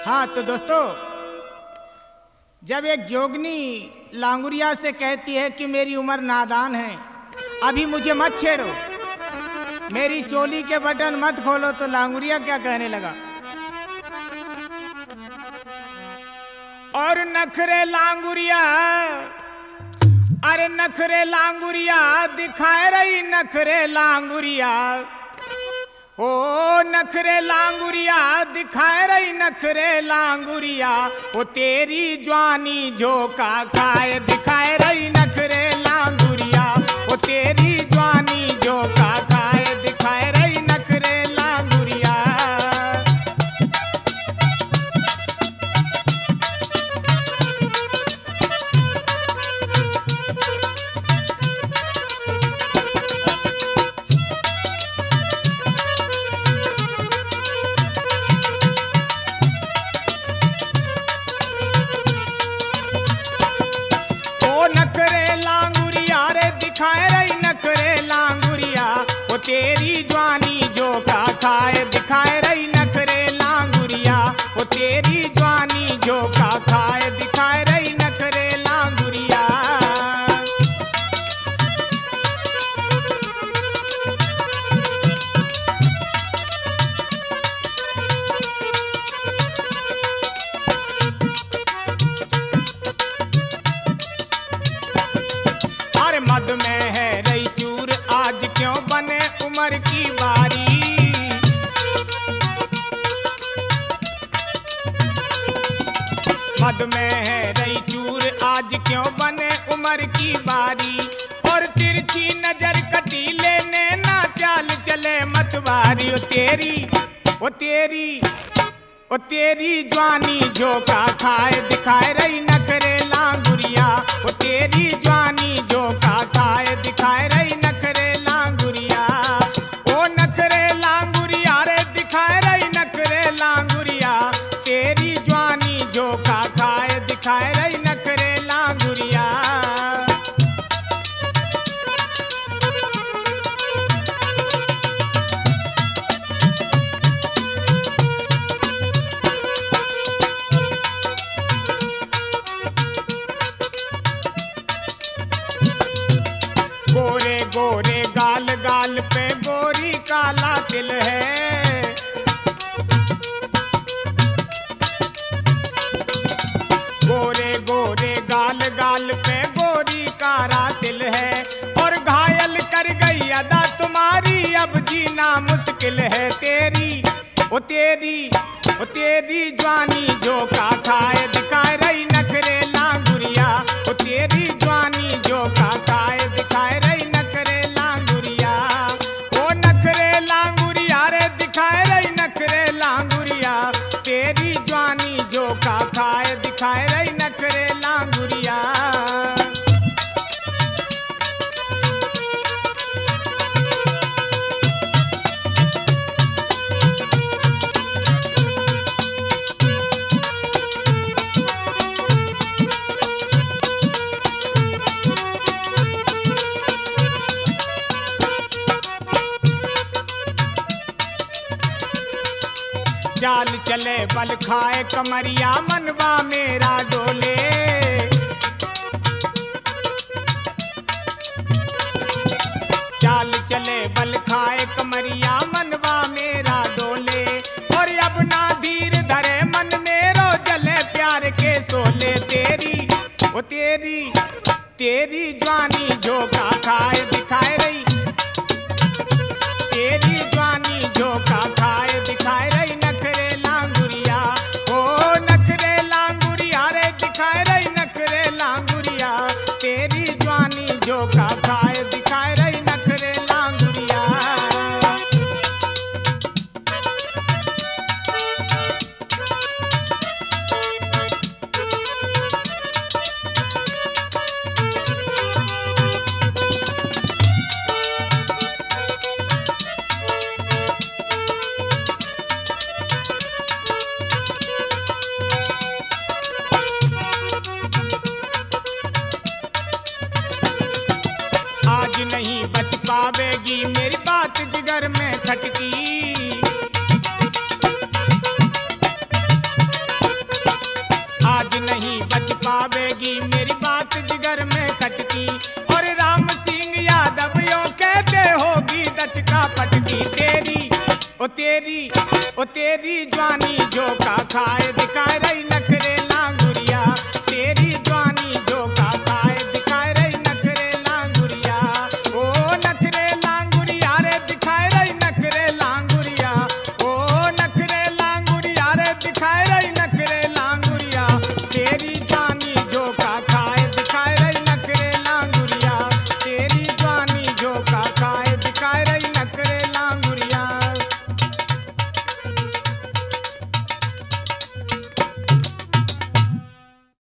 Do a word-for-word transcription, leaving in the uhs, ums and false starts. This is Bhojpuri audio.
हाँ तो दोस्तों, जब एक जोगनी लांगुरिया से कहती है कि मेरी उम्र नादान है, अभी मुझे मत छेड़ो, मेरी चोली के बटन मत खोलो, तो लांगुरिया क्या कहने लगा, और नखरे लांगुरिया, अरे नखरे लांगुरिया दिखाए रही, नखरे लांगुरिया, ओ नखरे लांगुरिया दिखाए रही, नखरे लांगुरिया, ओ तेरी जवानी झोंका खाए दिखाए रही, नखरे लांगुरिया, ओ तेरी जवानी झोंका खाए दिखाए रही, नखरे लांगुरिया। दिखाए रही नखरे लांगुरिया, वो तेरी जवानी झोंका खाए दिखाए रही, नखरे लांगुरिया, वो तेरी जवानी झोंका खाए दिखाए रही, नखरे लांगुरिया। अरे मद में है रही चूर, आज क्यों बने उम्र की बारी, मद में है रही चूर, आज क्यों बने उम्र की बारी, और तिरछी नजर कटी लेने ना चाल चले मतवारी, ओ तेरी ओ तेरी ओ तेरी जवानी झोंका खाए दिखाए रही, नखरे लांगुरिया, ओ तेरी जवानी झोंका खाए दिखाए रही, नखरे लांगुरिया, ओ नखरे लांगुरिया रे दिखाए रही, नखरे लांगुरिया, तेरी जवानी झोंका खाए दिखाए रही, नखरे लांगुरिया। गोरे गोरे गाल गाल पे गोरी काला तिल है, गोरे गोरे गाल गाल पे गोरी काला तिल है, और घायल कर गई अदा तुम्हारी, अब जीना मुश्किल है, तेरी ओ तेरी ओ तेरी जवानी झोंका खाए दिखाए रही, नखरे लांगुरिया, ओ तेरी जवानी झोंका खाए दिखाए रही, नखरे लांगुरिया, ओ नखरे लांगुरिया रे दिखाए रही, नखरे लांगुरिया, तेरी जवानी झोंका खाए दिखाए रही, नखरे लांगुरिया। चाल चले बल खाए कमरिया, मनवा मेरा डोले, चाल चले बल खाए कमरिया, मनवा मेरा डोले, और अब ना धीर धरे मन मेरो, जले प्यार के सोले, तेरी ओ तेरी तेरी जवानी झोंका खाए दिखाए रही, तेरी जवानी झोंका खाए दिखाए रही, नखरे लांगुरिया, ओ नखरे लांगुरिया रे दिखाए रही, नखरे लांगुरिया, तेरी जवानी झोंका खाए दिखाए रही, नखरे लांगुरिया। आज नहीं बच पावेगी मेरी बात जिगर में खटकी, पावेगी, मेरी बात जिगर में खटकी। और राम सिंह यादव यों कहते होगी दचका पटकी। तेरी ओ तेरी ओ तेरी जवानी झोंका खाए